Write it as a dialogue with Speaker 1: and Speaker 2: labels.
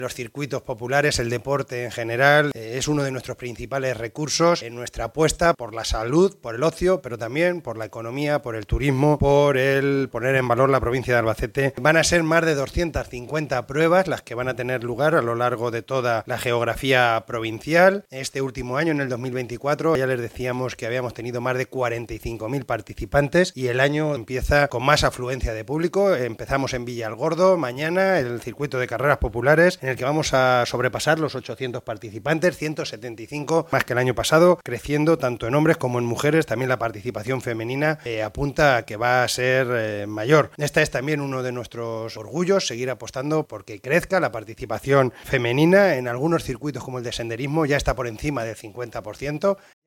Speaker 1: Los circuitos populares, el deporte en general, es uno de nuestros principales recursos en nuestra apuesta por la salud, por el ocio, pero también por la economía, por el turismo, por el poner en valor la provincia de Albacete. Van a ser más de 250 pruebas las que van a tener lugar a lo largo de toda la geografía provincial. Este último año, en el 2024, ya les decíamos que habíamos tenido más de 45.000 participantes y el año empieza con más afluencia de público. Empezamos en Villalgordo, mañana el circuito de carreras populares, en el que vamos a sobrepasar los 800 participantes, 175 más que el año pasado, creciendo tanto en hombres como en mujeres. También la participación femenina apunta a que va a ser mayor. Este es también uno de nuestros orgullos, seguir apostando porque crezca la participación femenina. En algunos circuitos como el de senderismo ya está por encima del 50%,